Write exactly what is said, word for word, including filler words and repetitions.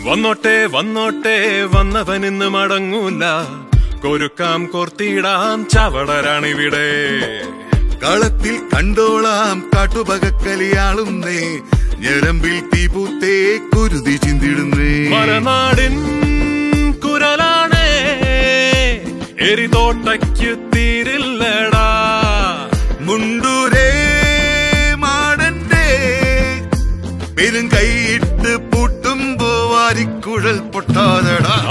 വന്നോട്ടെ വന്നോട്ടെ വന്നവനിന്ന് മടങ്ങൂല, കൊരുക്കാം കോർത്തിടാം ചവടരാണിവിടെ. കളത്തിൽ കണ്ടോളാം കാട്ടുപകക്കലിയാളുന്നേ, ഞരമ്പിൽ തീപൂത്തേ കുരുതി ചിന്തിടുന്നേ. മലനാടിൻ കുരലാണേ, എരിതോട്ടയ്ക്ക് തീരില്ലടാ. മുണ്ടൂരേ മാടന്റെ പെരും കൈയിട്ട് പൂട്ടുമ്പോ വാരിക്കുഴൽ പൊട്ടാതടാ.